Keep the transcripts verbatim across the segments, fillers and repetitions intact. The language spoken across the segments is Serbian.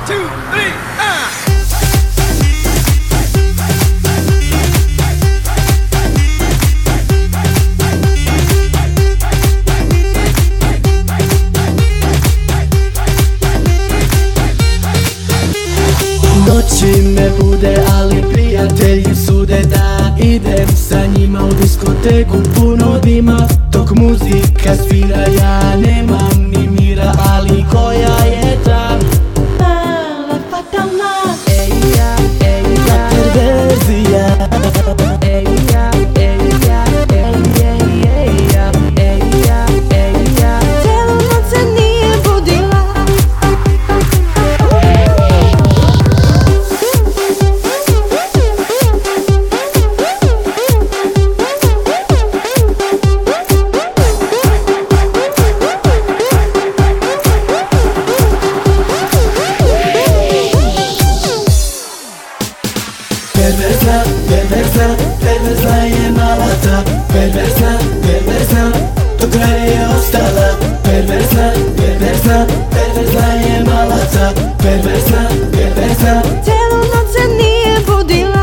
two, three, ah! Noći me bude, ali prijatelji sude da idem sa njima u diskoteku puno dima. Dok muzika svira ja nemam ni mira, ali koja je ta mala fatalna, ej ja, ej ja, perverzija, ej ja, ej ja, ej, ej, ej ja, ej ja, ej ja, celu noć se nije budila. Perverzna, perverzna, perverzna je mala ta. Perverzna, perverzna, do kraja je ostala. Perverzna, perverzna, perverzna je mala ta. Perverzna, perverzna, celu noć se nije budila.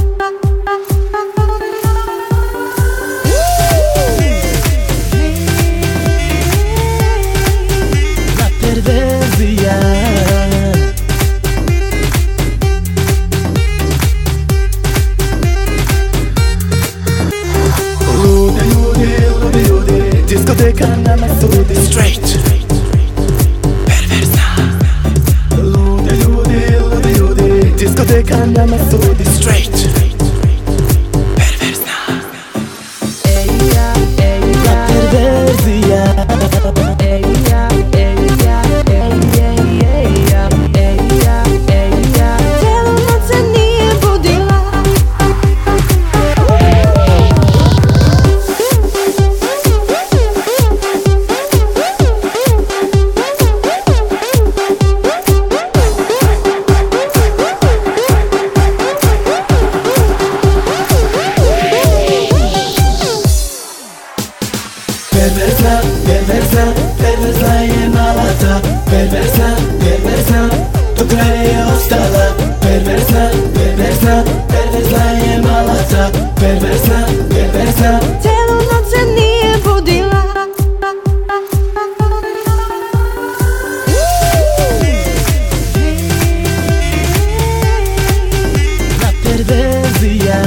La perverzija. Diskoteka nama sudi straight, perverzna. Lude ljudi, lude ljudi, diskoteka nama sudi straight, perverzna. Ej ja, ej ja, perverzija. Ej ja, ej ja, ej, ej, ej ja, ej ja, ej ja, celu noć se nije budila. Perverzna, perverzna, perverzna je mala ta. Perverzna, perverzna, do kraja je ostala. Perverzna, perverzna, perverzna je mala ta. Perverzna, perverzna, celu noć se nije budila. La perverzija.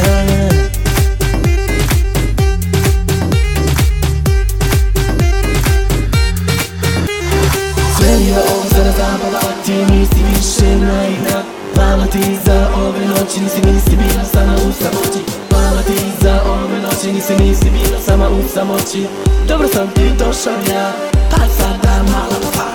Sve ovo zara zabava, ti nisi više naivna. Hvala ti za ove noći, nisi, nisi bila sama u samoći. Hvala ti za ove noći, nisi, nisi bila sama u samoći. Dobro sam ti došao ja, pa sada mala pa.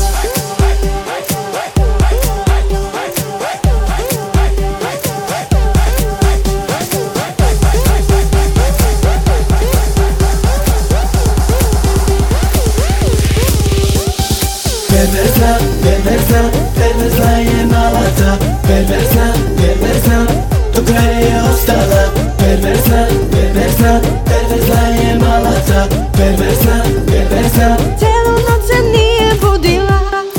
Perverzna, perverzna, perverzna je mala ta. Perverzna, perverzna, do kraja je ostala. Perverzna, perverzna, perverzna je mala ta. Perverzna, perverzna, celu noć se nije budila.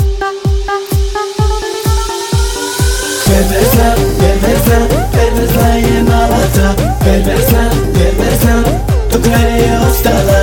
Perverzna, perverzna, perverzna je mala ta. Perverzna, perverzna, do kraja je ostala.